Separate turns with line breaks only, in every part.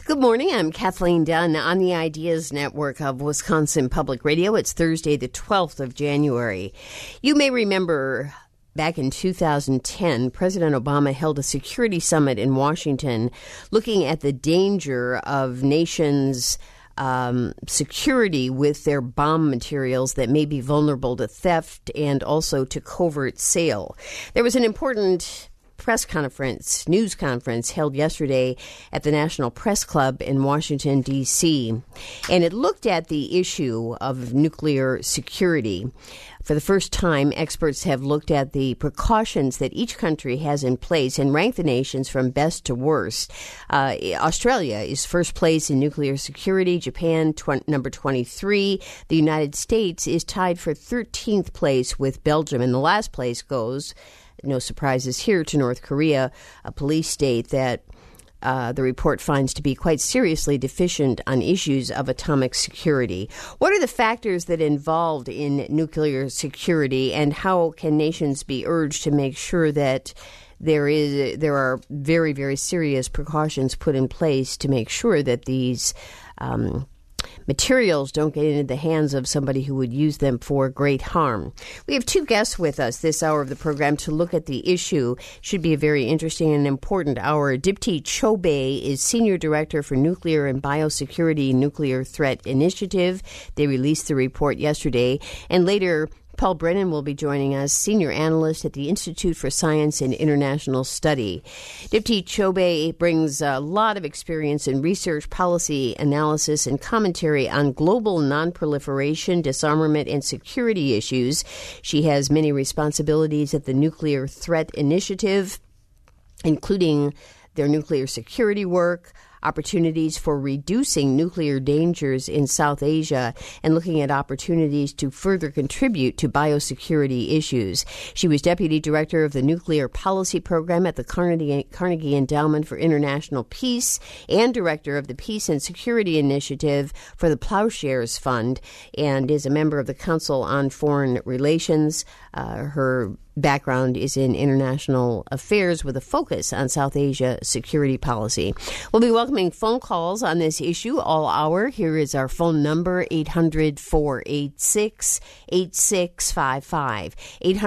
Good morning. I'm Kathleen Dunn on the Ideas Network of Wisconsin Public Radio. It's Thursday, the 12th of January. You may remember back in 2010, President Obama held a security summit in Washington looking at the danger of nations' security with their bomb materials that may be vulnerable to theft and also to covert sale. There was an important news conference held yesterday at the National Press Club in Washington, D.C., and it looked at the issue of nuclear security. For the first time, experts have looked at the precautions that each country has in place and ranked the nations from best to worst. Australia is first place in nuclear security, Japan number 23. The United States is tied for 13th place with Belgium, and the last place goes, no surprises here, to North Korea, a police state that the report finds to be quite seriously deficient on issues of atomic security. What are the factors that involved in nuclear security, and how can nations be urged to make sure that there are very, very serious precautions put in place to make sure that these materials don't get into the hands of somebody who would use them for great harm? We have two guests with us this hour of the program to look at the issue. Should be a very interesting and important hour. Dipti Chobey is Senior Director for Nuclear and Biosecurity Nuclear Threat Initiative. They released the report yesterday. And later, Paul Brennan will be joining us, Senior Analyst at the Institute for Science and International Study. Dipti Chobey brings a lot of experience in research, policy analysis, and commentary on global nonproliferation, disarmament, and security issues. She has many responsibilities at the Nuclear Threat Initiative, including their nuclear security work, opportunities for reducing nuclear dangers in South Asia, and looking at opportunities to further contribute to biosecurity issues. She was Deputy Director of the Nuclear Policy Program at the Carnegie Endowment for International Peace and Director of the Peace and Security Initiative for the Plowshares Fund, and is a member of the Council on Foreign Relations. Her background is in international affairs with a focus on South Asia security policy. We'll be welcoming phone calls on this issue all hour. Here is our phone number, 800-486-8655.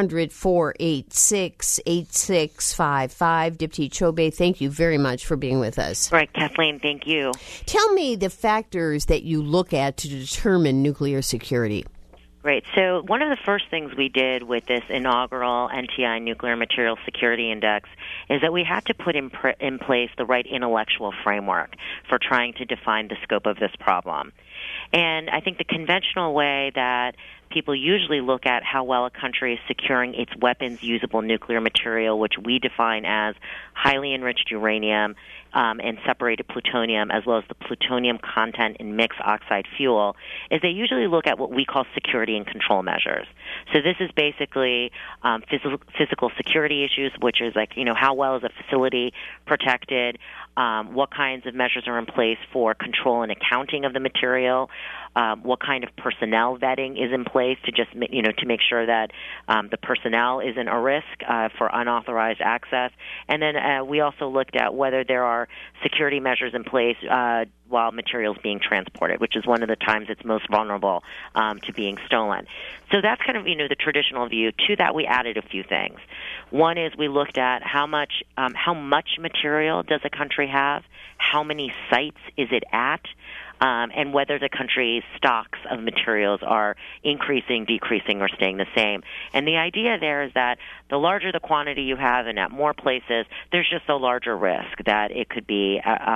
800-486-8655. Dipti Chobey, thank you very much for being with us.
Right, Kathleen, thank you.
Tell me the factors that you look at to determine nuclear security.
Great. So one of the first things we did with this inaugural NTI Nuclear Material Security Index is that we had to put in place the right intellectual framework for trying to define the scope of this problem. And I think the conventional way that people usually look at how well a country is securing its weapons-usable nuclear material, which we define as highly enriched uranium and separated plutonium, as well as the plutonium content in mixed oxide fuel, is they usually look at what we call security and control measures. So this is basically physical security issues, which is like, how well is a facility protected, what kinds of measures are in place for control and accounting of the material, what kind of personnel vetting is in place to just, to make sure that the personnel isn't a risk for unauthorized access. And then we also looked at whether there are security measures in place while materials being transported, which is one of the times it's most vulnerable to being stolen. So that's kind of, the traditional view. To that, we added a few things. One is we looked at how much material does a country have, how many sites is it at, and whether the country's stocks of materials are increasing, decreasing, or staying the same. And the idea there is that the larger the quantity you have and at more places, there's just a larger risk that it could be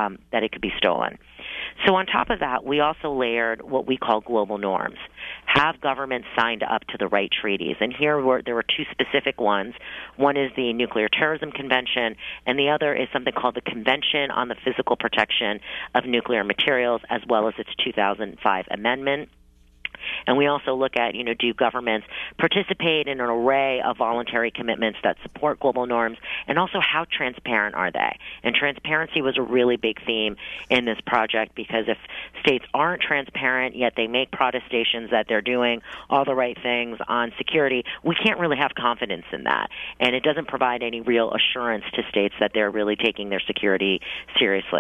stolen. So on top of that, we also layered what we call global norms. Have governments signed up to the right treaties? And here there were two specific ones. One is the Nuclear Terrorism Convention, and the other is something called the Convention on the Physical Protection of Nuclear Materials, as well as its 2005 amendment. And we also look at, do governments participate in an array of voluntary commitments that support global norms, and also how transparent are they? And transparency was a really big theme in this project, because if states aren't transparent, yet they make protestations that they're doing all the right things on security, we can't really have confidence in that. And it doesn't provide any real assurance to states that they're really taking their security seriously.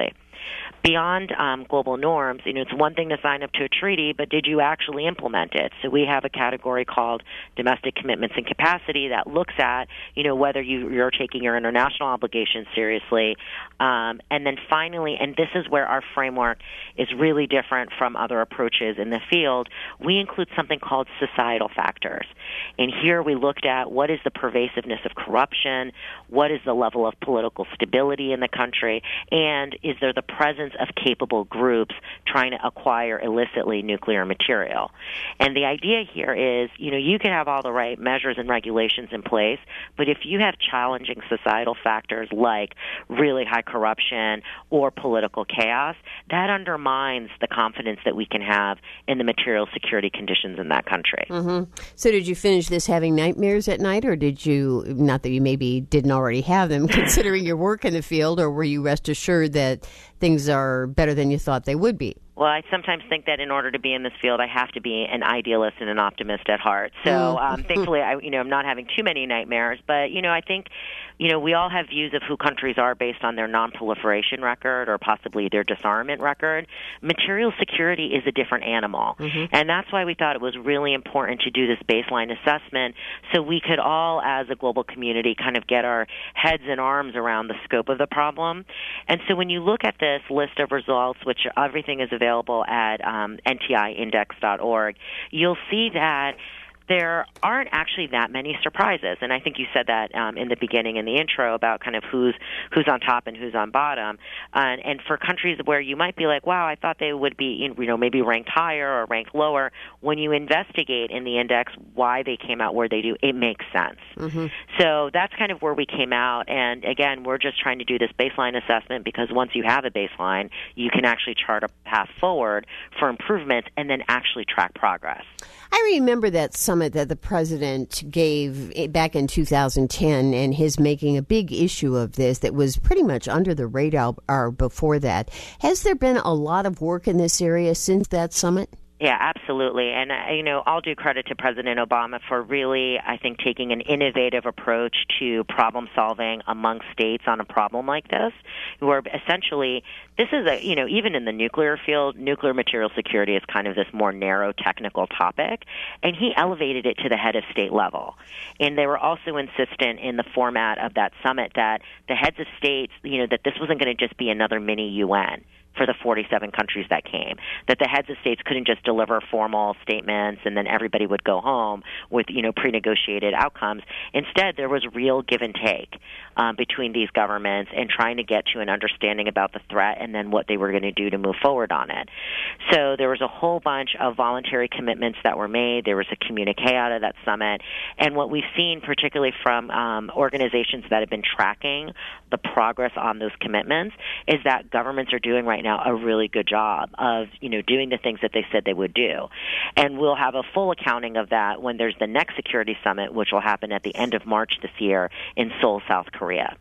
Beyond global norms, it's one thing to sign up to a treaty, but did you actually implement it? So we have a category called domestic commitments and capacity that looks at, whether you're taking your international obligations seriously. And then finally, and this is where our framework is really different from other approaches in the field, we include something called societal factors. And here we looked at what is the pervasiveness of corruption, what is the level of political stability in the country, and is there the presence of capable groups trying to acquire illicitly nuclear material. And the idea here is, you can have all the right measures and regulations in place, but if you have challenging societal factors like really high corruption or political chaos, that undermines the confidence that we can have in the material security conditions in that country.
Mm-hmm. So did you finish this having nightmares at night, or did you, not that you maybe didn't already have them, considering your work in the field, or were you rest assured that things are better than you thought they would be?
Well, I sometimes think that in order to be in this field, I have to be an idealist and an optimist at heart. So thankfully, I'm not having too many nightmares. But, I think, we all have views of who countries are based on their non-proliferation record or possibly their disarmament record. Material security is a different animal. Mm-hmm. And that's why we thought it was really important to do this baseline assessment so we could all, as a global community, kind of get our heads and arms around the scope of the problem. And so when you look at this list of results, which everything is available at ntiindex.org, you'll see that there aren't actually that many surprises. And I think you said that in the beginning, in the intro, about kind of who's on top and who's on bottom. And for countries where you might be like, wow, I thought they would be, maybe ranked higher or ranked lower, when you investigate in the index why they came out where they do, it makes sense. Mm-hmm. So that's kind of where we came out. And again, we're just trying to do this baseline assessment because once you have a baseline, you can actually chart a path forward for improvements and then actually track progress.
I remember that summit that the president gave back in 2010 and his making a big issue of this that was pretty much under the radar before that. Has there been a lot of work in this area since that summit?
Yeah, absolutely. And, I'll do credit to President Obama for really, I think, taking an innovative approach to problem solving among states on a problem like this, where essentially this is even in the nuclear field, nuclear material security is kind of this more narrow technical topic, and he elevated it to the head of state level. And they were also insistent in the format of that summit that the heads of states, that this wasn't going to just be another mini UN for the 47 countries that came, that the heads of states couldn't just deliver formal statements and then everybody would go home with, pre-negotiated outcomes. Instead, there was real give and take between these governments and trying to get to an understanding about the threat and then what they were going to do to move forward on it. So there was a whole bunch of voluntary commitments that were made. There was a communique out of that summit. And what we've seen, particularly from organizations that have been tracking the progress on those commitments, is that governments are doing right now a really good job of, doing the things that they said they would do. And we'll have a full accounting of that when there's the next security summit, which will happen at the end of March this year in Seoul, South Korea.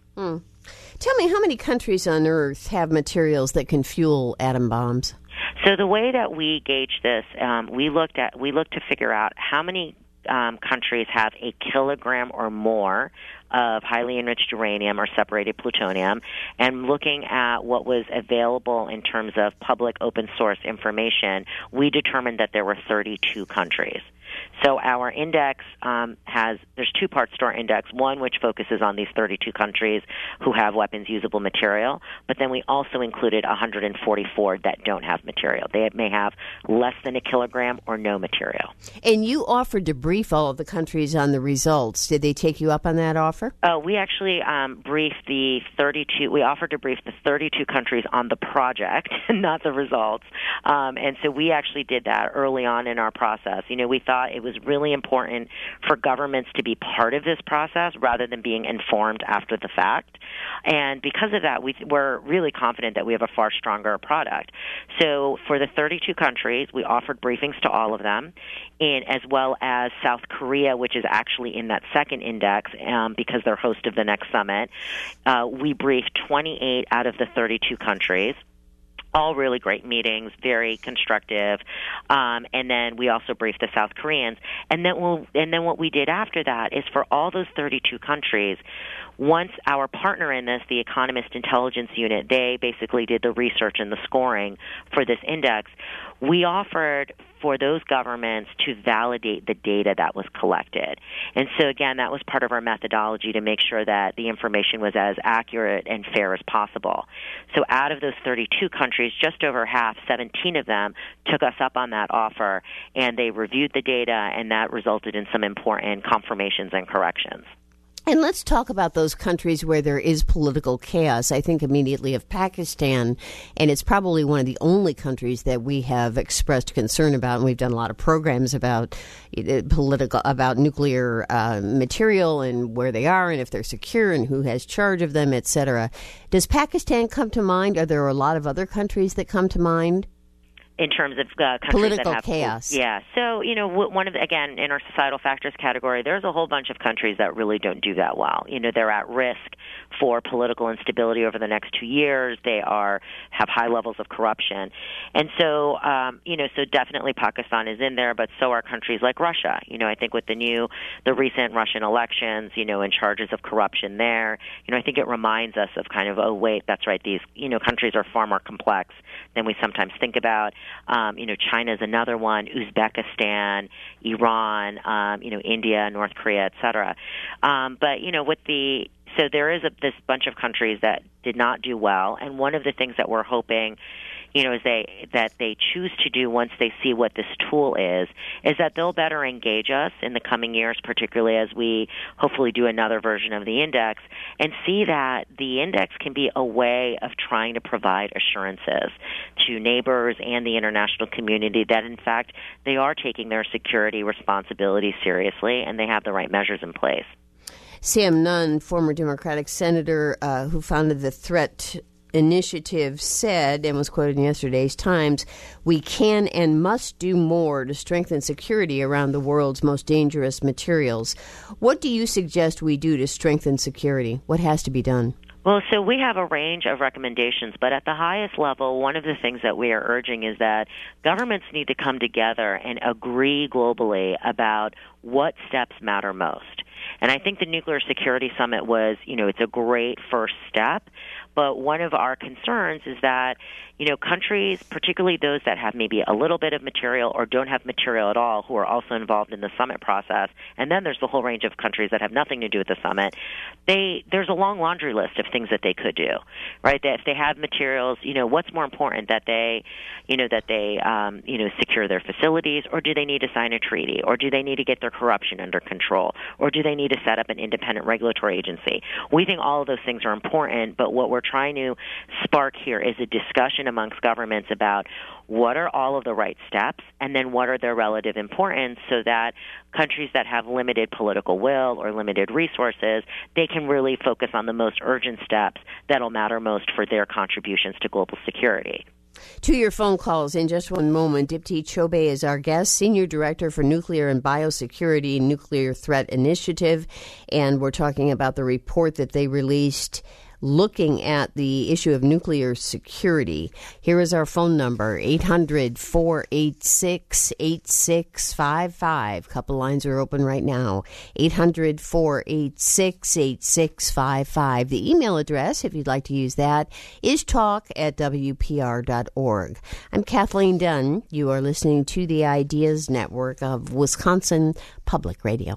Tell me, how many countries on Earth have materials that can fuel atom bombs?
So the way that we gauge this, we looked to figure out how many countries have a kilogram or more of highly enriched uranium or separated plutonium, and looking at what was available in terms of public open source information, we determined that there were 32 countries. So our index there's two parts to our index, one which focuses on these 32 countries who have weapons usable material, but then we also included 144 that don't have material. They may have less than a kilogram or no material.
And you offered to brief all of the countries on the results. Did they take you up on that offer?
We actually briefed the 32. We offered to brief the 32 countries on the project, not the results. And so we actually did that early on in our process. We thought it was really important for governments to be part of this process rather than being informed after the fact. And because of that, we're really confident that we have a far stronger product. So for the 32 countries, we offered briefings to all of them, and as well as South Korea, which is actually in that second index because they're host of the next summit. We briefed 28 out of the 32 countries. All really great meetings, very constructive, and then we also briefed the South Koreans. And then what we did after that is for all those 32 countries, once our partner in this, the Economist Intelligence Unit, they basically did the research and the scoring for this index, we offered for those governments to validate the data that was collected. And so, again, that was part of our methodology to make sure that the information was as accurate and fair as possible. So out of those 32 countries, just over half, 17 of them, took us up on that offer, and they reviewed the data, and that resulted in some important confirmations and corrections.
And let's talk about those countries where there is political chaos. I think immediately of Pakistan, and it's probably one of the only countries that we have expressed concern about, and we've done a lot of programs about nuclear material and where they are and if they're secure and who has charge of them, et cetera. Does Pakistan come to mind? Are there a lot of other countries that come to mind?
In terms of countries
political
that have
chaos.
Yeah. So, one of again, in our societal factors category, there's a whole bunch of countries that really don't do that well. They're at risk for political instability over the next 2 years. They have high levels of corruption. And so, so definitely Pakistan is in there, but so are countries like Russia. I think with the recent Russian elections, and charges of corruption there, I think it reminds us of kind of, oh, wait, that's right, these, countries are far more complex than we sometimes think about. China's another one, Uzbekistan, Iran, India, North Korea, et cetera. So there is this bunch of countries that did not do well, and one of the things that we're hoping, is that they choose to do once they see what this tool is that they'll better engage us in the coming years, particularly as we hopefully do another version of the index, and see that the index can be a way of trying to provide assurances to neighbors and the international community that, in fact, they are taking their security responsibilities seriously and they have the right measures in place.
Sam Nunn, former Democratic senator who founded the Threat Initiative, said, and was quoted in yesterday's Times, "We can and must do more to strengthen security around the world's most dangerous materials." What do you suggest we do to strengthen security? What has to be done?
Well, so we have a range of recommendations, but at the highest level, one of the things that we are urging is that governments need to come together and agree globally about what steps matter most. And I think the Nuclear Security Summit was, it's a great first step. But one of our concerns is that, countries, particularly those that have maybe a little bit of material or don't have material at all, who are also involved in the summit process, and then there's the whole range of countries that have nothing to do with the summit, there's a long laundry list of things that they could do, right? That if they have materials, what's more important, that they secure their facilities, or do they need to sign a treaty, or do they need to get their corruption under control, or do they need to set up an independent regulatory agency? We think all of those things are important, but what we're trying to spark here is a discussion amongst governments about what are all of the right steps and then what are their relative importance, so that countries that have limited political will or limited resources, they can really focus on the most urgent steps that'll matter most for their contributions to global security.
To your phone calls in just one moment. Dipti Chobey is our guest, Senior Director for Nuclear and Biosecurity Nuclear Threat Initiative, and we're talking about the report that they released looking at the issue of nuclear security. Here is our phone number, 800-486-8655. Couple lines are open right now, 800-486-8655. The email address, if you'd like to use that, is talk@wpr.org. I'm Kathleen Dunn. You are listening to the Ideas Network of Wisconsin Public Radio.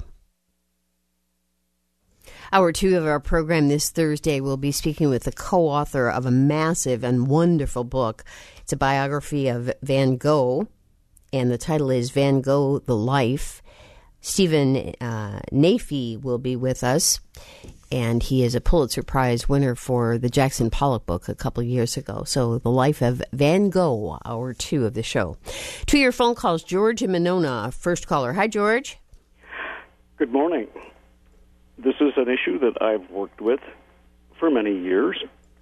Hour 2 of our program this Thursday, we'll be speaking with the co-author of a massive and wonderful book. It's a biography of Van Gogh, and the title is Van Gogh, The Life. Stephen Nafee will be with us, and he is a Pulitzer Prize winner for the Jackson Pollock book a couple of years ago. So The Life of Van Gogh, hour 2 of the show. To your phone calls, George and Monona, first caller. Hi, George.
Good morning. This is an issue that I've worked with for many years.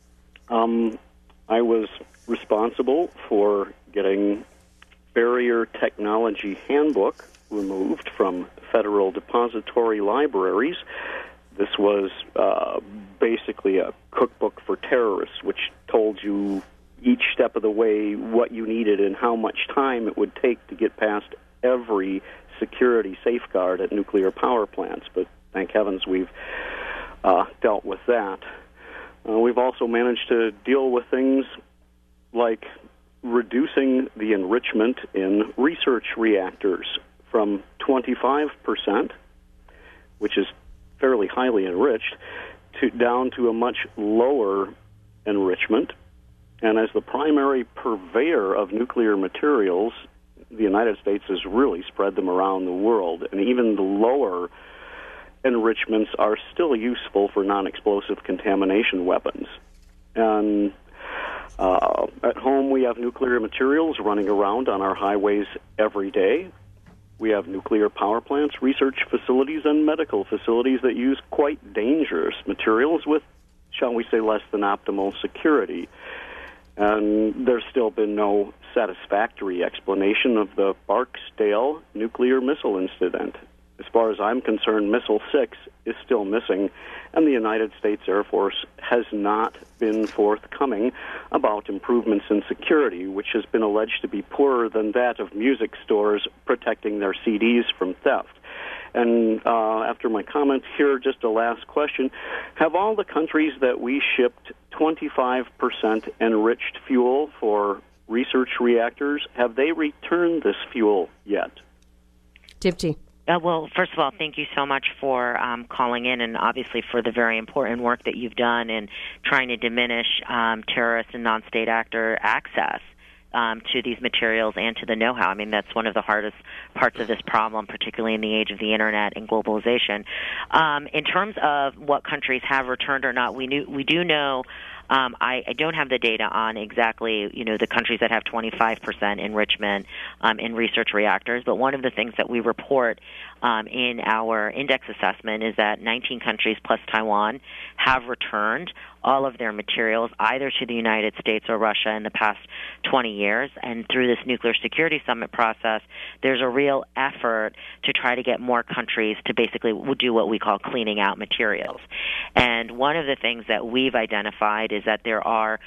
I was responsible for getting Barrier Technology Handbook removed from federal depository libraries. This was basically a cookbook for terrorists, which told you each step of the way what you needed and how much time it would take to get past every security safeguard at nuclear power plants. But thank heavens we've dealt with that. We've also managed to deal with things like reducing the enrichment in research reactors from 25%, which is fairly highly enriched, down to a much lower enrichment. And as the primary purveyor of nuclear materials, the United States has really spread them around the world. And even the lower enrichments are still useful for non-explosive contamination weapons. And at home, we have nuclear materials running around on our highways every day. We have nuclear power plants, research facilities, and medical facilities that use quite dangerous materials with, shall we say, less than optimal security. And there's still been no satisfactory explanation of the Barksdale nuclear missile incident. As far as I'm concerned, Missile 6 is still missing, and the United States Air Force has not been forthcoming about improvements in security, which has been alleged to be poorer than that of music stores protecting their CDs from theft. And after my comments here, just a last question. Have all the countries that we shipped 25% enriched fuel for research reactors, have they returned this fuel yet?
Dipti.
Well, first of all, thank you so much for calling in and obviously for the very important work that you've done in trying to diminish terrorist and non-state actor access to these materials and to the know-how. I mean, that's one of the hardest parts of this problem, particularly in the age of the Internet and globalization. In terms of what countries have returned or not, we do know. I don't have the data on exactly, the countries that have 25% enrichment in research reactors, but one of the things that we report in our index assessment is that 19 countries plus Taiwan have returned all of their materials either to the United States or Russia in the past 20 years. And through this Nuclear Security Summit process, there's a real effort to try to get more countries to basically do what we call cleaning out materials. And one of the things that we've identified is that there are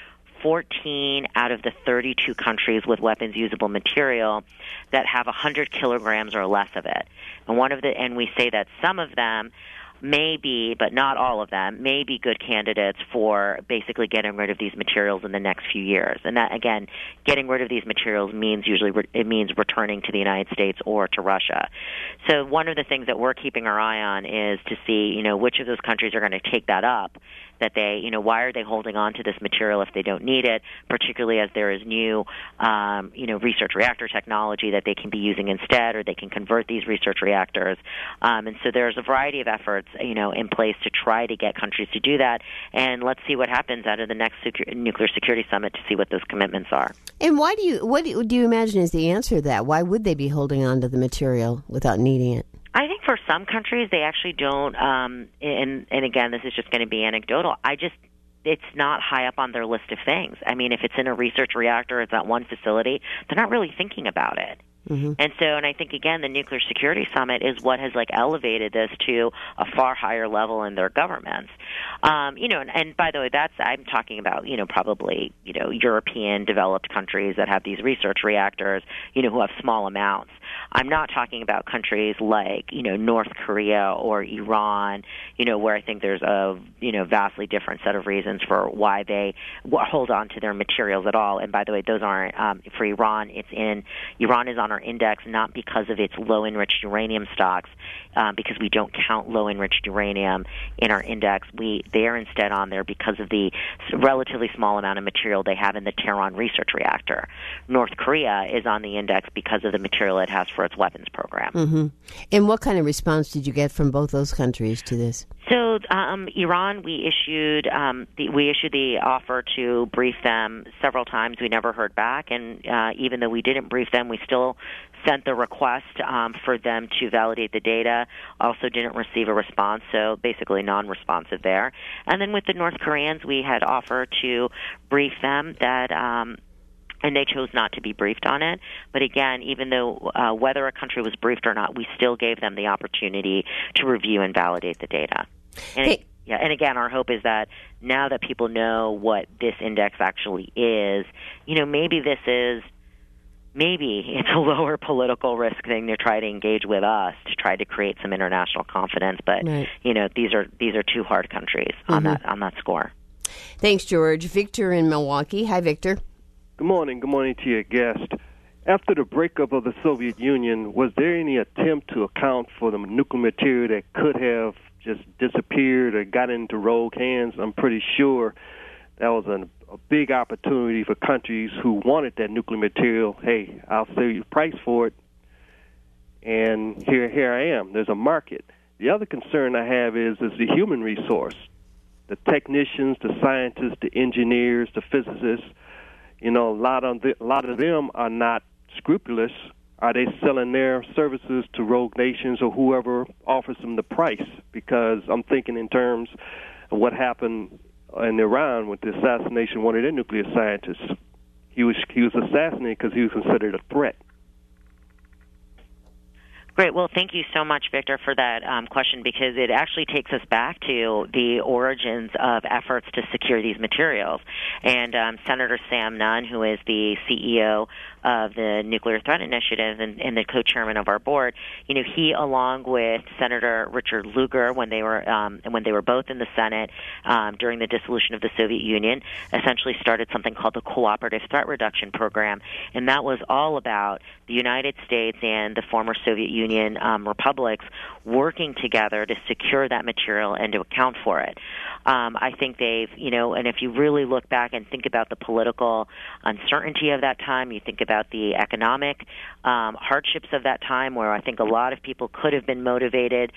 14 out of the 32 countries with weapons usable material that have 100 kilograms or less of it. And we say that some of them may be, but not all of them, may be good candidates for basically getting rid of these materials in the next few years. And that, again, getting rid of these materials means it means returning to the United States or to Russia. So one of the things that we're keeping our eye on is to see, which of those countries are going to take that up. That they, why are they holding on to this material if they don't need it, particularly as there is new, research reactor technology that they can be using instead, or they can convert these research reactors. And so there's a variety of efforts, in place to try to get countries to do that. And let's see what happens out of the next Nuclear Security Summit to see what those commitments are.
And what do you imagine is the answer to that? Why would they be holding on to the material without needing it?
I think for some countries they actually don't, and again, this is just going to be anecdotal. It's not high up on their list of things. I mean, if it's in a research reactor, it's at one facility, they're not really thinking about it. Mm-hmm. And I think, again, the Nuclear Security Summit is what has elevated this to a far higher level in their governments. And by the way, I'm talking about, probably, European developed countries that have these research reactors, who have small amounts. I'm not talking about countries like, North Korea or Iran, where I think there's a, vastly different set of reasons for why they hold on to their materials at all. And by the way, those aren't, for Iran, Iran is on our index not because of its low-enriched uranium stocks, because we don't count low-enriched uranium in our index. They are instead on there because of the relatively small amount of material they have in the Tehran research reactor. North Korea is on the index because of the material it has for its weapons program.
Mm-hmm. And what kind of response did you get from both those countries to this?
So Iran, we issued the offer to brief them several times. We never heard back, and even though we didn't brief them, we still sent the request for them to validate the data. Also didn't receive a response, so basically non-responsive there. And then with the North Koreans, we had offered to brief them that and they chose not to be briefed on it. But again, even though whether a country was briefed or not, we still gave them the opportunity to review and validate the data. And and again, our hope is that now that people know what this index actually is, maybe this is maybe it's a lower political risk thing to try to engage with us to try to create some international confidence. But
right.
These are two hard countries on that score.
Thanks, George. Victor in Milwaukee. Hi, Victor.
Good morning. Good morning to your guest. After the breakup of the Soviet Union, was there any attempt to account for the nuclear material that could have just disappeared or got into rogue hands? I'm pretty sure that was a big opportunity for countries who wanted that nuclear material. Hey, I'll sell you the price for it, and here I am. There's a market. The other concern I have is the human resource, the technicians, the scientists, the engineers, the physicists. A lot of them are not scrupulous. Are they selling their services to rogue nations or whoever offers them the price? Because I'm thinking in terms of what happened in Iran with the assassination of one of their nuclear scientists. He was assassinated because he was considered a threat.
Great. Well, thank you so much, Victor, for that question, because it actually takes us back to the origins of efforts to secure these materials. And Senator Sam Nunn, who is the CEO of the Nuclear Threat Initiative and the co-chairman of our board, he, along with Senator Richard Lugar, when they were both in the Senate during the dissolution of the Soviet Union, essentially started something called the Cooperative Threat Reduction Program, and that was all about the United States and the former Soviet Union republics working together to secure that material and to account for it. I think they've, and if you really look back and think about the political uncertainty of that time, you think about the economic hardships of that time, where I think a lot of people could have been motivated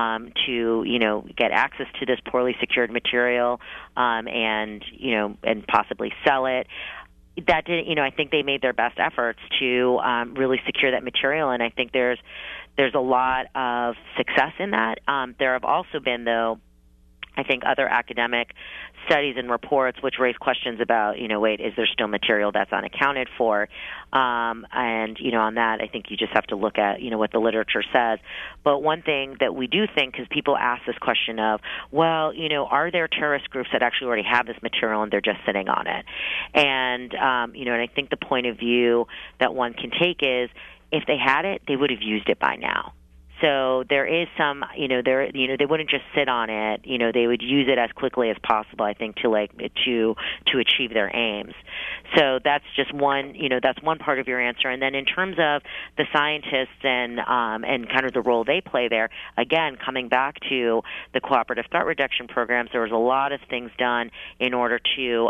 to, get access to this poorly secured material and possibly sell it. That didn't, I think they made their best efforts to really secure that material, and I think there's a lot of success in that. There have also been, though, I think other academic studies and reports which raise questions about, is there still material that's unaccounted for? And, on that, I think you just have to look at, what the literature says. But one thing that we do think, because people ask this question of, well, are there terrorist groups that actually already have this material and they're just sitting on it? And, and I think the point of view that one can take is, if they had it, they would have used it by now. So there is some, they wouldn't just sit on it. They would use it as quickly as possible, I think, to achieve their aims. So that's just one, that's one part of your answer. And then in terms of the scientists and kind of the role they play there, again, coming back to the cooperative threat reduction programs, there was a lot of things done in order to,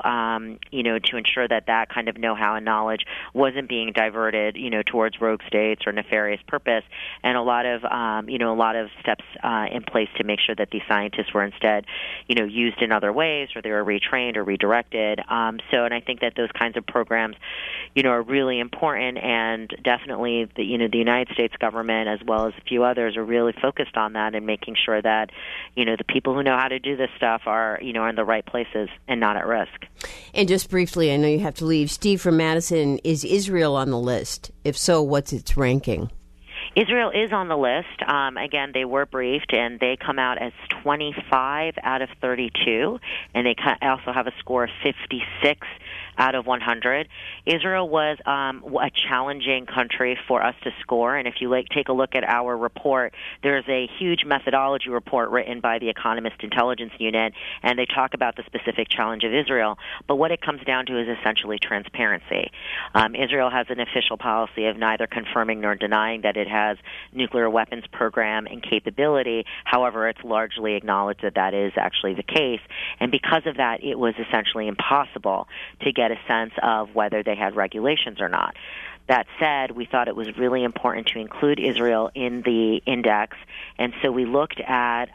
to ensure that kind of know-how and knowledge wasn't being diverted, towards rogue states or nefarious purpose, and a lot of steps in place to make sure that these scientists were instead, used in other ways, or they were retrained or redirected. And I think that those kinds of programs, are really important, and definitely the United States government, as well as a few others, are really focused on that and making sure that, the people who know how to do this stuff are in the right places and not at risk.
And just briefly, I know you have to leave. Steve from Madison, is Israel on the list? If so, what's its ranking?
Israel is on the list. Again, they were briefed, and they come out as 25 out of 32, and they also have a score of 56 out of 100. Israel was a challenging country for us to score, and if you take a look at our report, there's a huge methodology report written by the Economist Intelligence Unit, and they talk about the specific challenge of Israel. But what it comes down to is essentially transparency. Israel has an official policy of neither confirming nor denying that it has nuclear weapons program and capability. However, it's largely acknowledged that is actually the case, and because of that, it was essentially impossible to get a sense of whether they had regulations or not. That said, we thought it was really important to include Israel in the index, and so we looked at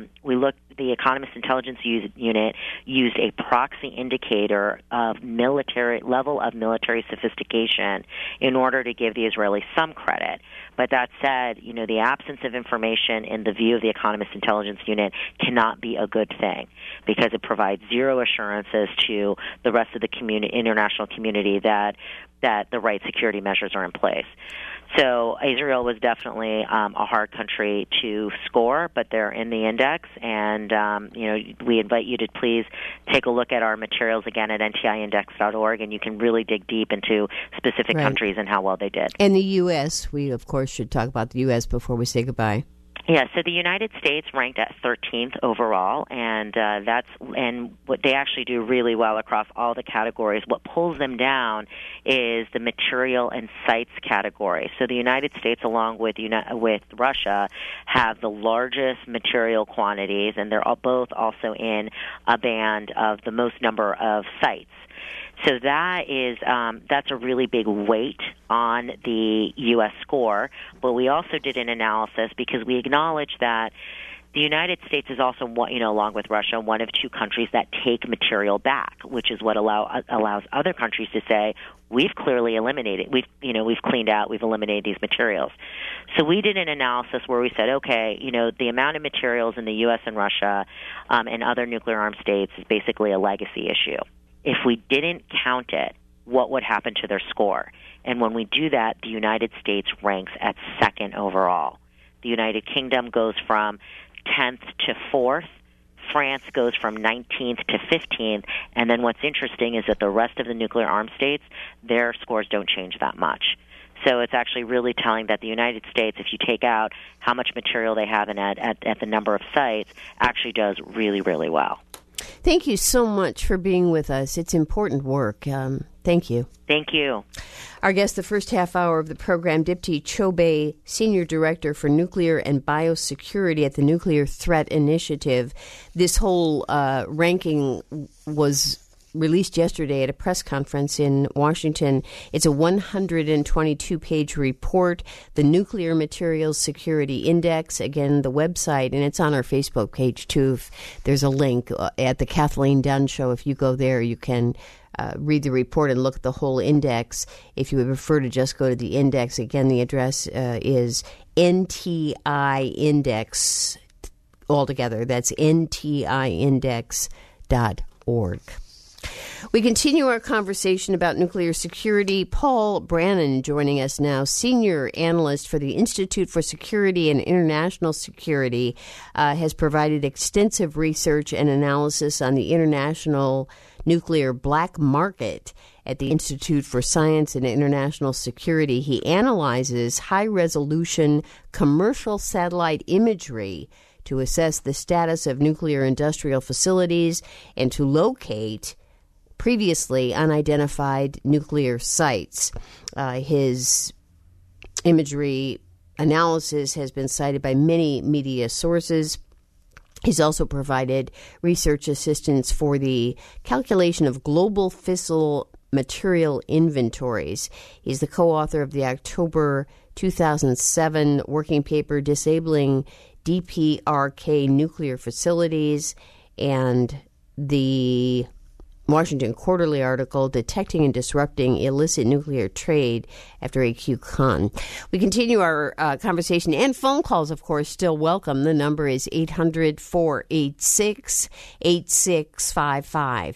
the Economist Intelligence Unit used a proxy indicator of level of military sophistication in order to give the Israelis some credit. But that said, the absence of information in the view of the Economist Intelligence Unit cannot be a good thing, because it provides zero assurances to the rest of the international community that the right security measures are in place. So Israel was definitely a hard country to score, but they're in the index, and we invite you to please take a look at our materials again at ntiindex.org, and you can really dig deep into specific countries and how well they did.
And the U.S., we of course should talk about the U.S. before we say goodbye.
Yeah, so the United States ranked at 13th overall, and what they actually do really well across all the categories. What pulls them down is the material and sites category. So the United States, along with Russia, have the largest material quantities, and they're both also in a band of the most number of sites. So that's a really big weight on the U.S. score. But we also did an analysis because we acknowledge that the United States is also, along with Russia, one of two countries that take material back, which is what allows other countries to say, we've clearly eliminated, we've cleaned out, we've eliminated these materials. So we did an analysis where we said, okay, the amount of materials in the U.S. and Russia and other nuclear armed states is basically a legacy issue. If we didn't count it, what would happen to their score? And when we do that, the United States ranks at second overall. The United Kingdom goes from 10th to 4th. France goes from 19th to 15th. And then what's interesting is that the rest of the nuclear armed states, their scores don't change that much. So it's actually really telling that the United States, if you take out how much material they have at the number of sites, actually does really, really well.
Thank you so much for being with us. It's important work. Thank you.
Thank you.
Our guest the first half hour of the program, Dipti Chobey, Senior Director for Nuclear and Biosecurity at the Nuclear Threat Initiative. This whole ranking was released yesterday at a press conference in Washington. It's a 122-page report, the Nuclear Materials Security Index, again, the website, and it's on our Facebook page, too. There's a link at the Kathleen Dunn Show. If you go there, you can read the report and look at the whole index. If you would prefer to just go to the index, again, the address is NTI Index altogether. That's ntiindex.org. We continue our conversation about nuclear security. Paul Brannan joining us now, senior analyst for the Institute for Security and International Security, has provided extensive research and analysis on the international nuclear black market at the Institute for Science and International Security. He analyzes high-resolution commercial satellite imagery to assess the status of nuclear industrial facilities and to locate previously unidentified nuclear sites. His imagery analysis has been cited by many media sources. He's also provided research assistance for the calculation of global fissile material inventories. He's the co-author of the October 2007 working paper, Disabling DPRK Nuclear Facilities, and the Washington Quarterly article, Detecting and Disrupting Illicit Nuclear Trade after AQ Khan. We continue our conversation, and phone calls, of course, still welcome. The number is 800-486-8655,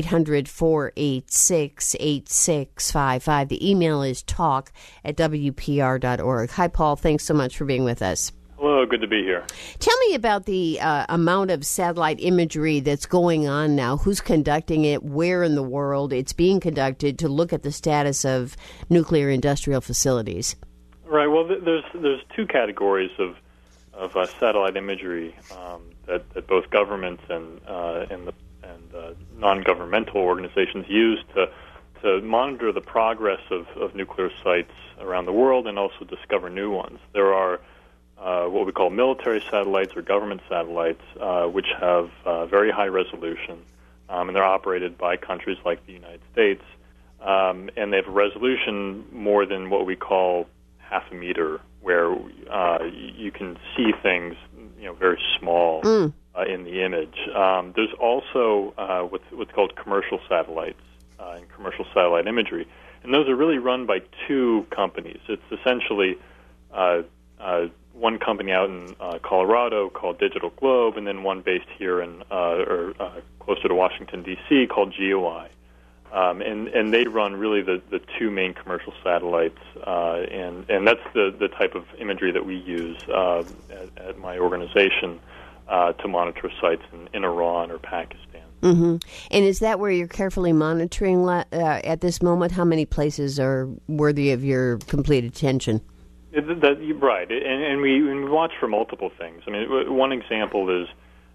800-486-8655. The email is talk@wpr.org. Hi, Paul. Thanks so much for being with us.
Hello, good to be here.
Tell me about the amount of satellite imagery that's going on now. Who's conducting it? Where in the world it's being conducted to look at the status of nuclear industrial facilities?
Right. Well, there's two categories of satellite imagery that both governments and non-governmental organizations use to monitor the progress of nuclear sites around the world and also discover new ones. There are what we call military satellites or government satellites, which have very high resolution, and they're operated by countries like the United States, and they have a resolution more than what we call half a meter, where you can see things, very small in the image. There's also what's called commercial satellites and commercial satellite imagery, and those are really run by two companies. It's essentially one company out in Colorado called Digital Globe, and then one based here in closer to Washington, D.C. called GeoEye. And they run really the two main commercial satellites, and that's the type of imagery that we use at my organization to monitor sites in Iran or Pakistan.
Mm-hmm. And is that where you're carefully monitoring at this moment? How many places are worthy of your complete attention?
Right, and we watch for multiple things. I mean, one example is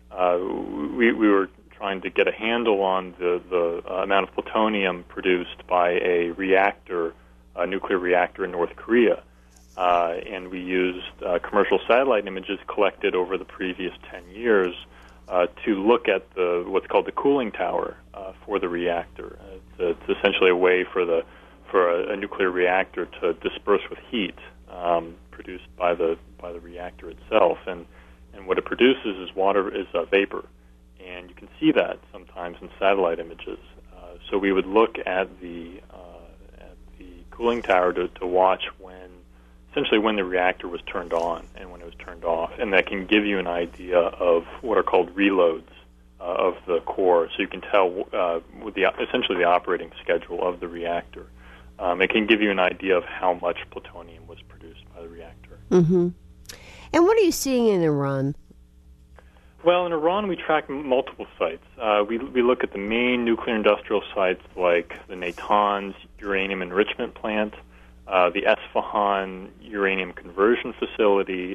we were trying to get a handle on the amount of plutonium produced by a nuclear reactor in North Korea. And we used commercial satellite images collected over the previous 10 years to look at what's called the cooling tower for the reactor. It's essentially a way for a nuclear reactor to disperse with heat produced by the reactor itself. And what it produces is vapor. And you can see that sometimes in satellite images. So we would look at the cooling tower to watch when the reactor was turned on and when it was turned off, and that can give you an idea of what are called reloads of the core, so you can tell with essentially the operating schedule of the reactor. It can give you an idea of how much plutonium was produced by the reactor.
Mm-hmm. And what are you seeing in Iran?
Well, in Iran, we track multiple sites. We look at the main nuclear industrial sites like the Natanz uranium enrichment plant, the Esfahan uranium conversion facility,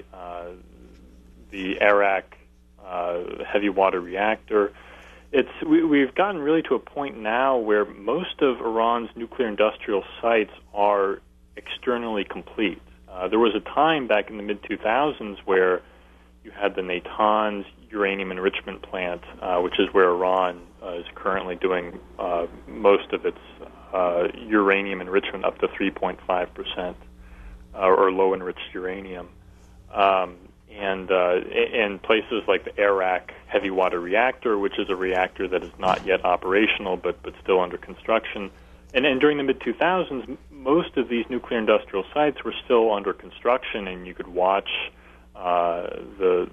the Arak heavy water reactor. We've gotten really to a point now where most of Iran's nuclear industrial sites are externally complete. There was a time back in the mid-2000s where you had the Natanz uranium enrichment plant, which is where Iran is currently doing most of its uranium enrichment up to 3.5%, or low-enriched uranium. And places like the Arak heavy water reactor, which is a reactor that is not yet operational but still under construction. And during the mid-2000s, most of these nuclear industrial sites were still under construction, and you could watch the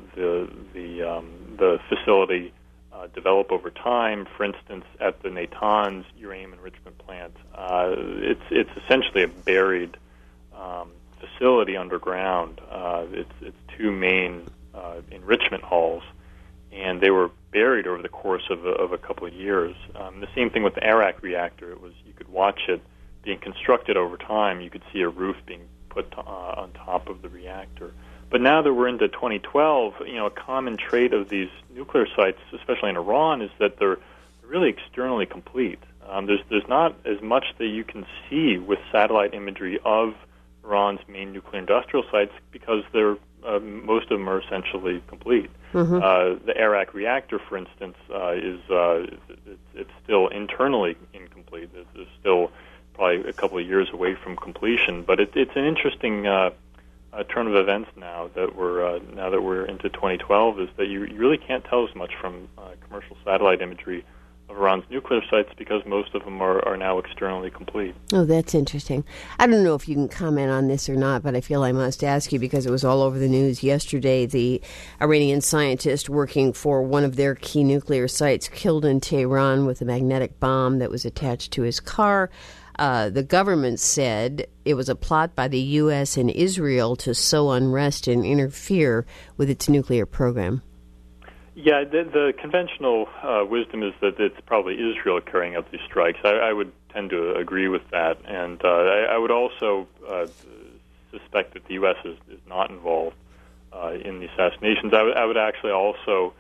facility develop over time. For instance, at the Natanz uranium enrichment plant, it's essentially a buried facility underground. It's two main enrichment halls, and they were buried over the course of a couple of years. The same thing with the Arak reactor. You could watch it being constructed over time. You could see a roof being put on top of the reactor. But now that we're into 2012, a common trait of these nuclear sites, especially in Iran, is that they're really externally complete. There's not as much that you can see with satellite imagery of Iran's main nuclear industrial sites because most of them are essentially complete. Mm-hmm. The Arak reactor, for instance, it's still internally incomplete. It's still probably a couple of years away from completion. But it's an interesting turn of events now that we're into 2012, is that you really can't tell as much from commercial satellite imagery of Iran's nuclear sites because most of them are now externally complete.
Oh, that's interesting. I don't know if you can comment on this or not, but I feel I must ask you because it was all over the news yesterday. The Iranian scientist working for one of their key nuclear sites killed in Tehran with a magnetic bomb that was attached to his car. The government said it was a plot by the U.S. and Israel to sow unrest and interfere with its nuclear program.
Yeah, the conventional wisdom is that it's probably Israel carrying out these strikes. I would tend to agree with that, and I would also suspect that the U.S. is not involved in the assassinations. I would actually also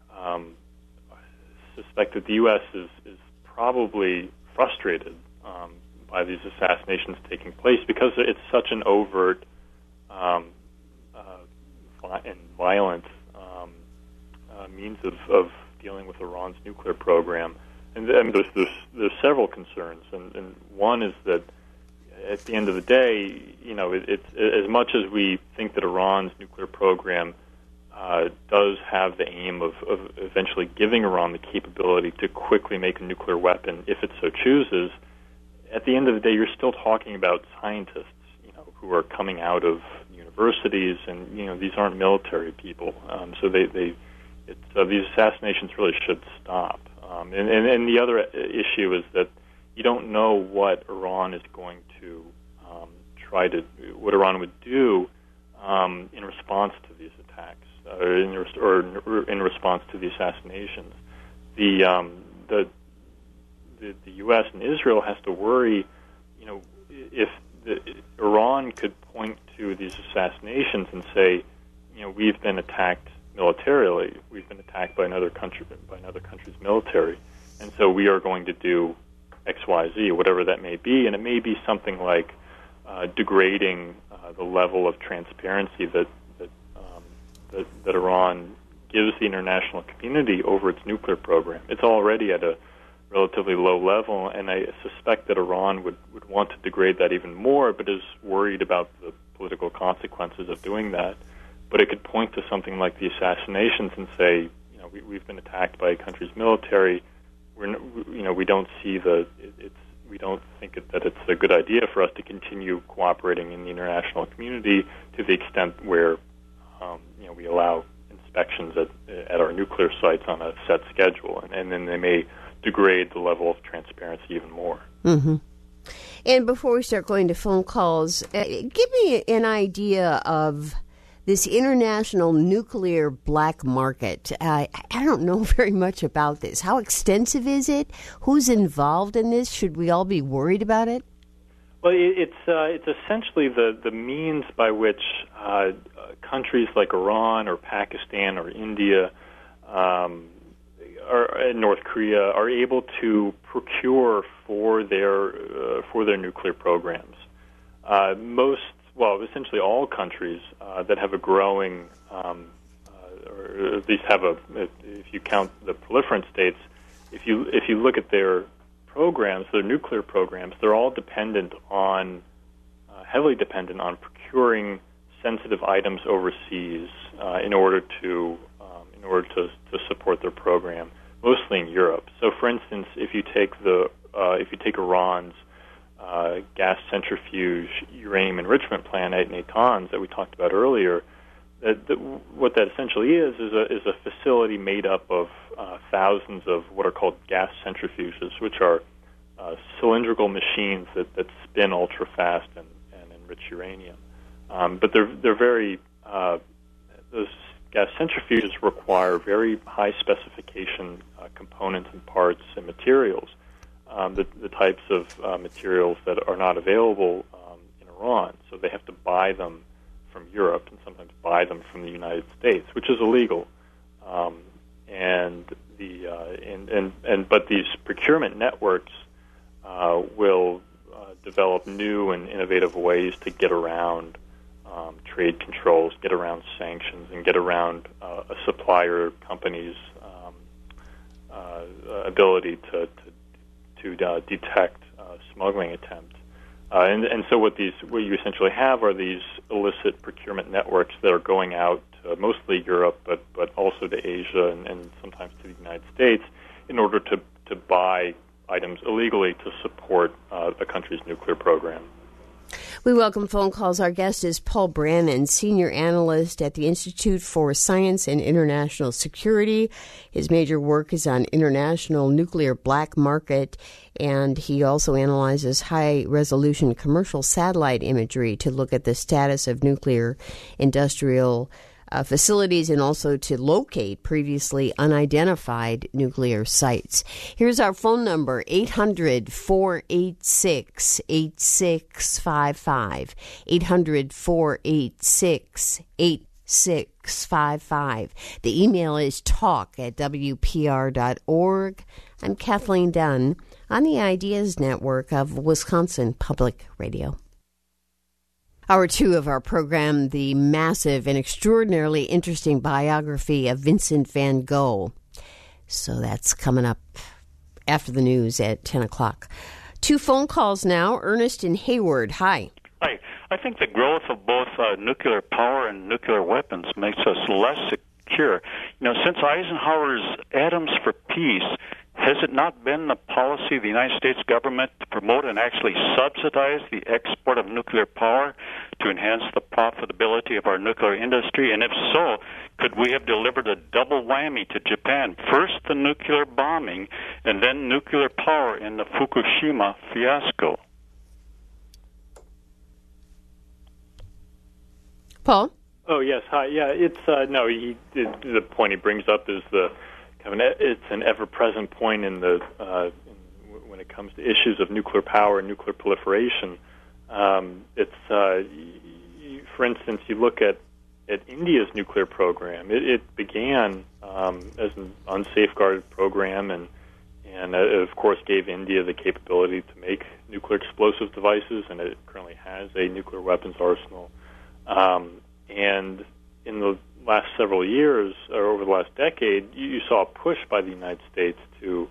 suspect that the U.S. is probably frustrated by these assassinations taking place because it's such an overt and violent means of dealing with Iran's nuclear program. And there's several concerns, and one is that at the end of the day, it's as much as we think that Iran's nuclear program does have the aim of eventually giving Iran the capability to quickly make a nuclear weapon if it so chooses. At the end of the day, you're still talking about scientists, who are coming out of universities, and these aren't military people. So these assassinations really should stop. And the other issue is that you don't know what Iran is going to what Iran would do in response to these attacks, or in response to the assassinations. The U.S. and Israel has to worry, if Iran could point to these assassinations and say, we've been attacked militarily, we've been attacked by another country's military, and so we are going to do X, Y, Z, whatever that may be, and it may be something like degrading the level of transparency that Iran gives the international community over its nuclear program. It's already at a relatively low level, and I suspect that Iran would want to degrade that even more, but is worried about the political consequences of doing that. But it could point to something like the assassinations and say, we've been attacked by a country's military. We don't see we don't think that it's a good idea for us to continue cooperating in the international community to the extent where we allow inspections at our nuclear sites on a set schedule, and then they may degrade the level of transparency even more.
Mm-hmm. And before we start going to phone calls, give me an idea of this international nuclear black market. I don't know very much about this. How extensive is it? Who's involved in this? Should we all be worried about it?
Well, it's essentially the means by which countries like Iran or Pakistan or India or North Korea are able to procure for their nuclear programs. Essentially all countries that have a growing, or at least have if you count the proliferant states, if you look at their programs, their nuclear programs, they're all heavily dependent on procuring sensitive items overseas in order to support their program, mostly in Europe. So, for instance, if you take Iran's gas centrifuge uranium enrichment plant at Natanz that we talked about earlier, what that essentially is a facility made up of thousands of what are called gas centrifuges, which are cylindrical machines that spin ultra fast and enrich uranium. But they're very those gas centrifuges require very high specification components and parts and materials. The types of materials that are not available in Iran, so they have to buy them from Europe and sometimes buy them from the United States, which is illegal. But these procurement networks will develop new and innovative ways to get around trade controls, get around sanctions, and get around a supplier company's ability to detect smuggling attempts. And so what you essentially have are these illicit procurement networks that are going out to mostly Europe, but also to Asia and sometimes to the United States in order to buy items illegally to support a country's nuclear program.
We welcome phone calls. Our guest is Paul Brannon, Senior Analyst at the Institute for Science and International Security. His major work is on international nuclear black market, and he also analyzes high-resolution commercial satellite imagery to look at the status of nuclear industrial facilities and also to locate previously unidentified nuclear sites. Here's our phone number, 800-486-8655, 800-486-8655. The email is talk@wpr.org. I'm Kathleen Dunn on the Ideas Network of Wisconsin Public Radio. Hour 2 of our program, the massive and extraordinarily interesting biography of Vincent van Gogh. So that's coming up after the news at 10 o'clock. 2 phone calls now. Ernest in Hayward. Hi.
Hi. I think the growth of both nuclear power and nuclear weapons makes us less secure. Since Eisenhower's Atoms for Peace, has it not been the policy of the United States government to promote and actually subsidize the export of nuclear power to enhance the profitability of our nuclear industry? And if so, could we have delivered a double whammy to Japan? First, the nuclear bombing, and then nuclear power in the Fukushima fiasco.
Paul?
Oh, yes. Hi. Yeah, it's the point he brings up is it's an ever-present point in the when it comes to issues of nuclear power and nuclear proliferation. For instance, you look at India's nuclear program. It began as an unsafeguarded program, and of course gave India the capability to make nuclear explosive devices, and it currently has a nuclear weapons arsenal. And in the last several years, or over the last decade, you saw a push by the United States to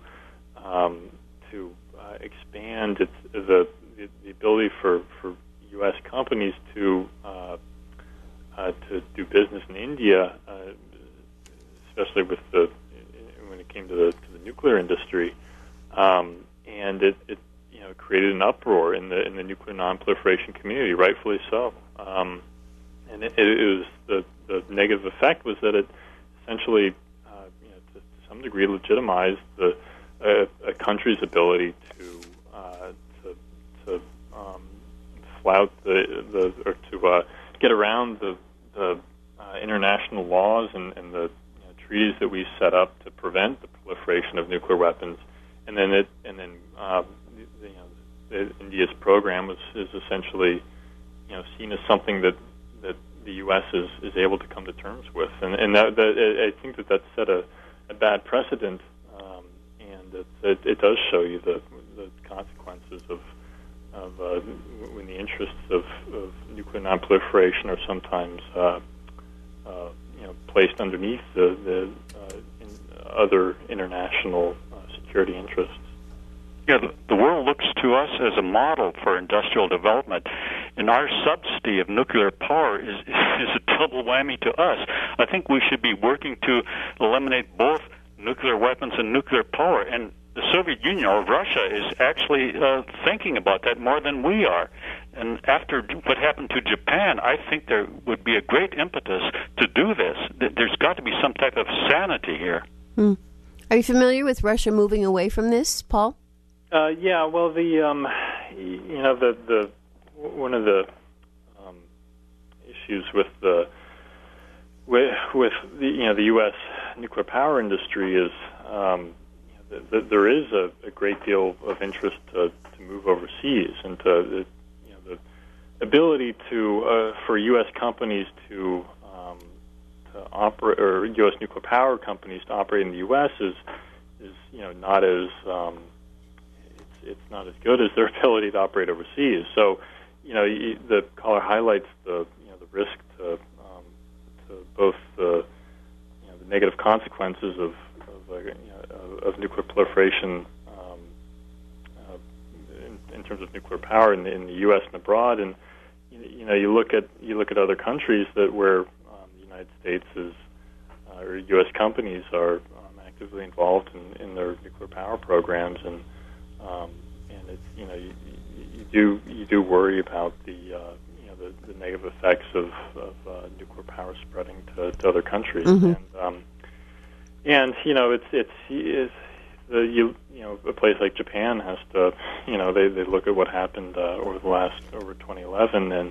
expand the ability for U.S. companies to do business in India, especially when it came to the nuclear industry, and it created an uproar in the nuclear non-proliferation community, rightfully so. And it was the negative effect was that it essentially, to some degree, legitimized a country's ability to flout or to get around the international laws and the treaties that we set up to prevent the proliferation of nuclear weapons, and then India's program is essentially seen as something that the U.S. is able to come to terms with, and that I think that set a bad precedent, and it does show you the consequences of when the interests of nuclear non-proliferation are sometimes placed underneath the other international security interests.
Yeah, the world looks to us as a model for industrial development, and our subsidy of nuclear power is a double whammy to us. I think we should be working to eliminate both nuclear weapons and nuclear power, and the Soviet Union or Russia is actually thinking about that more than we are. And after what happened to Japan, I think there would be a great impetus to do this. There's got to be some type of sanity here.
Are you familiar with Russia moving away from this, Paul?
Yeah, well, one of the issues with the U.S. nuclear power industry is there is a great deal of interest to move overseas, and the ability for U.S. companies to operate, or U.S. nuclear power companies to operate in the U.S. is not as it's not as good as their ability to operate overseas. So, the caller highlights the risk to both the negative consequences of nuclear proliferation in terms of nuclear power in the U.S. and abroad, and you look at other countries where the United States or U.S. companies are actively involved in their nuclear power programs, and it's you do worry about the negative effects of nuclear power spreading to other countries, and a place like Japan has to they look at what happened over 2011, and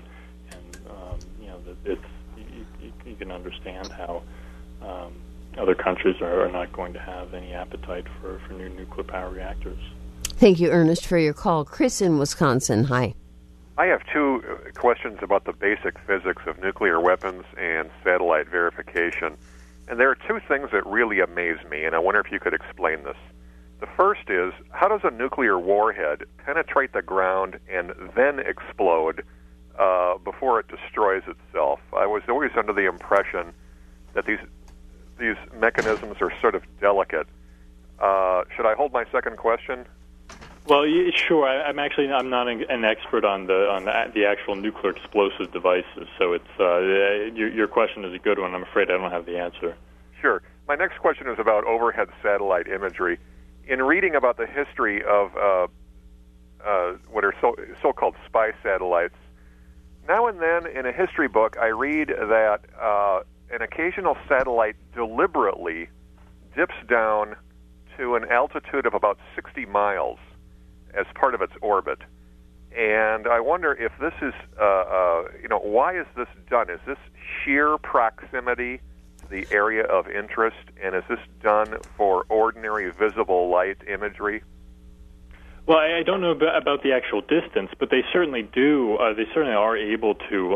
you can understand how other countries are not going to have any appetite for new nuclear power reactors.
Thank you, Ernest, for your call. Chris in Wisconsin, hi.
I have two questions about the basic physics of nuclear weapons and satellite verification. And there are two things that really amaze me, and I wonder if you could explain this. The first is, how does a nuclear warhead penetrate the ground and then explode before it destroys itself? I was always under the impression that these mechanisms are sort of delicate. Should I hold my second question?
Well, sure. I'm not an expert on the actual nuclear explosive devices, so it's your question is a good one. I'm afraid I don't have the answer.
Sure. My next question is about overhead satellite imagery. In reading about the history of what are so-called spy satellites, now and then in a history book, I read that an occasional satellite deliberately dips down to an altitude of about 60 miles as part of its orbit. And I wonder if this is, why is this done? Is this sheer proximity to the area of interest, and is this done for ordinary visible light imagery?
Well, I don't know about the actual distance, but they certainly do. They certainly are able to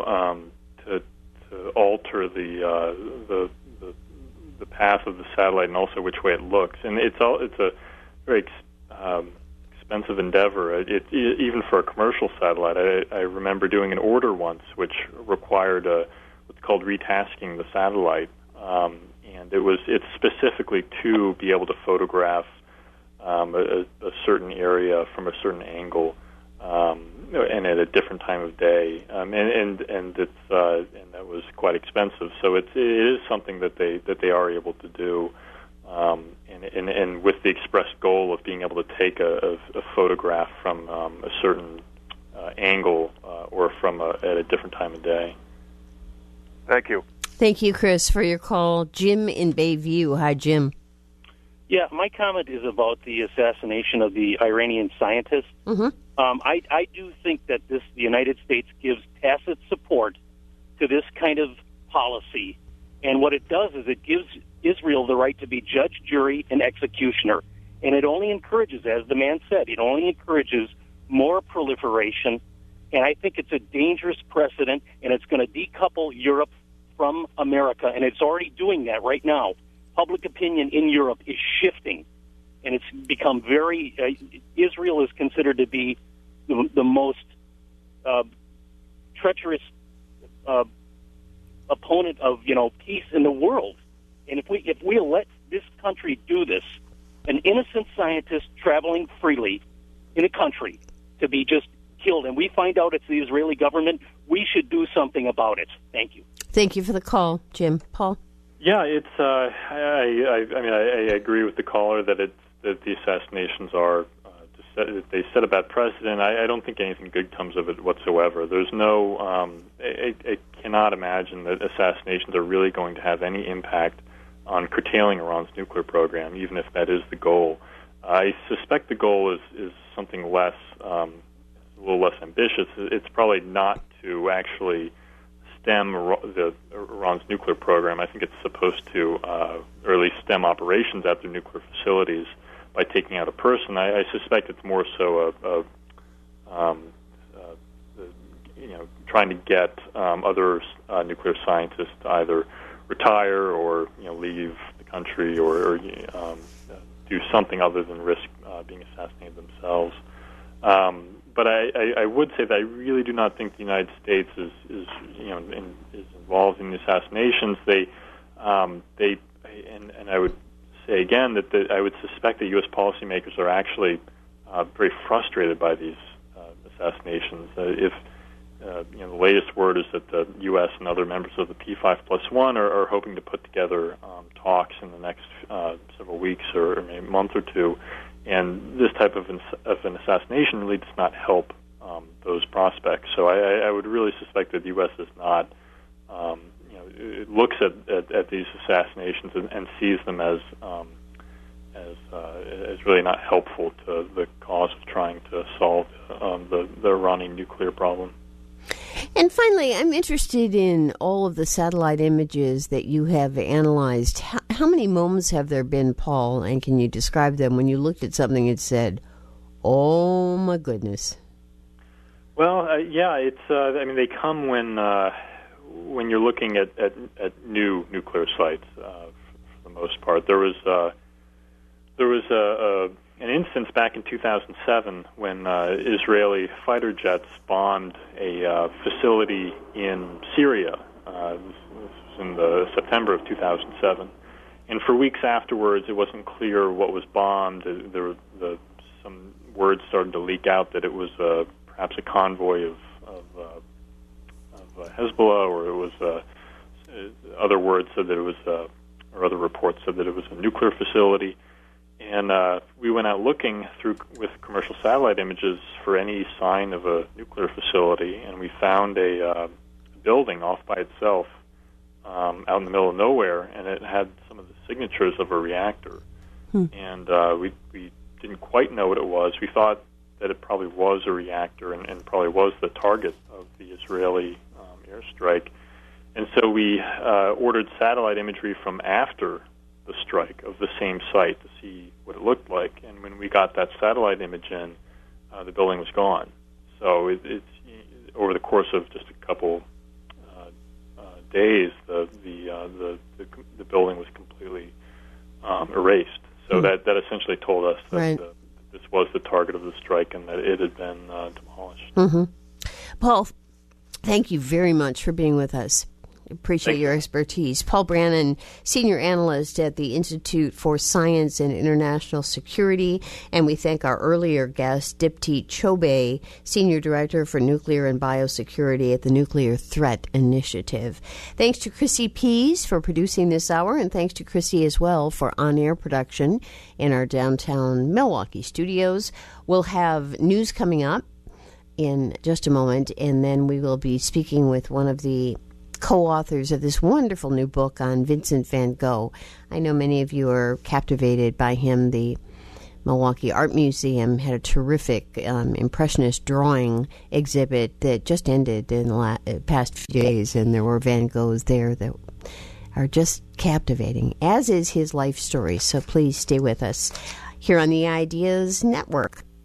alter the path of the satellite and also which way it looks. And it's a very expensive endeavor. Even for a commercial satellite, I remember doing an order once, which required what's called retasking the satellite, and it's specifically to be able to photograph a certain area from a certain angle, and at a different time of day, and that was quite expensive. So it is something that they are able to do, and with the express goal of being able to take a photograph from a certain angle or from at a different time of day.
Thank you.
Thank you, Chris, for your call. Jim in Bayview. Hi, Jim.
Yeah, my comment is about the assassination of the Iranian scientist.
Mm-hmm.
I do think that the United States gives tacit support to this kind of policy, and what it does is it gives Israel the right to be judge, jury, and executioner, and it only encourages, as the man said, it only encourages more proliferation, and I think it's a dangerous precedent, and it's going to decouple Europe from America, and it's already doing that right now. Public opinion in Europe is shifting, and it's become very. Israel is considered to be the most treacherous opponent of peace in the world. And if we let this country do this, an innocent scientist traveling freely in a country to be just killed, and we find out it's the Israeli government, we should do something about it. Thank you.
Thank you for the call, Jim. Paul?
Yeah, it's. I agree with the caller that the assassinations are. They set a bad precedent. I don't think anything good comes of it whatsoever. There's no. I cannot imagine that assassinations are really going to have any impact on curtailing Iran's nuclear program, even if that is the goal. I suspect the goal is something less, a little less ambitious. It's probably not to actually stem Iran's nuclear program. I think it's supposed to, or at least stem operations at their nuclear facilities by taking out a person. I suspect it's more so trying to get other nuclear scientists to either retire or leave the country or do something other than risk being assassinated themselves. But I would say that I really do not think the United States is involved in the assassinations. And I would say again that I would suspect that U.S. policymakers are actually very frustrated by these assassinations. If the latest word is that the U.S. and other members of the P5+1 are hoping to put together talks in the next several weeks or maybe a month or two. And this type of an assassination really does not help those prospects. So I would really suspect that the U.S. is not, it looks at these assassinations and sees them as really not helpful to the cause of trying to solve the Iranian nuclear problem.
And finally, I'm interested in all of the satellite images that you have analyzed. How many moments have there been, Paul, and can you describe them when you looked at something and said, oh, my goodness?
Well, it's. They come when you're looking at new nuclear sites. For the most part, there was an instance back in 2007 when Israeli fighter jets bombed a facility in Syria. This was in the September of 2007, and for weeks afterwards, it wasn't clear what was bombed. Some words started to leak out that it was perhaps a convoy of Hezbollah, or it was other words said that it was, or other reports said that it was a nuclear facility. And we went out looking with commercial satellite images for any sign of a nuclear facility, and we found a building off by itself out in the middle of nowhere, and it had some of the signatures of a reactor. And we didn't quite know what it was. We thought that it probably was a reactor and probably was the target of the Israeli airstrike. And so we ordered satellite imagery from after the strike of the same site to see what it looked like. And when we got that satellite image in, the building was gone. So it's over the course of just a couple days, the building was completely erased. So that essentially told us that this was the target of the strike and that it had been demolished.
Mm-hmm. Paul, thank you very much for being with us. Appreciate your expertise. Paul Brannan, Senior Analyst at the Institute for Science and International Security. And we thank our earlier guest, Dipti Chobe, Senior Director for Nuclear and Biosecurity at the Nuclear Threat Initiative. Thanks to Chrissy Pease for producing this hour, and thanks to Chrissy as well for on-air production in our downtown Milwaukee studios. We'll have news coming up in just a moment, and then we will be speaking with one of the co-authors of this wonderful new book on Vincent van Gogh. I know many of you are captivated by him. The Milwaukee Art Museum had a terrific Impressionist drawing exhibit that just ended in the past few days, and there were Van Goghs there that are just captivating, as is his life story. So please stay with us here on the Ideas Network.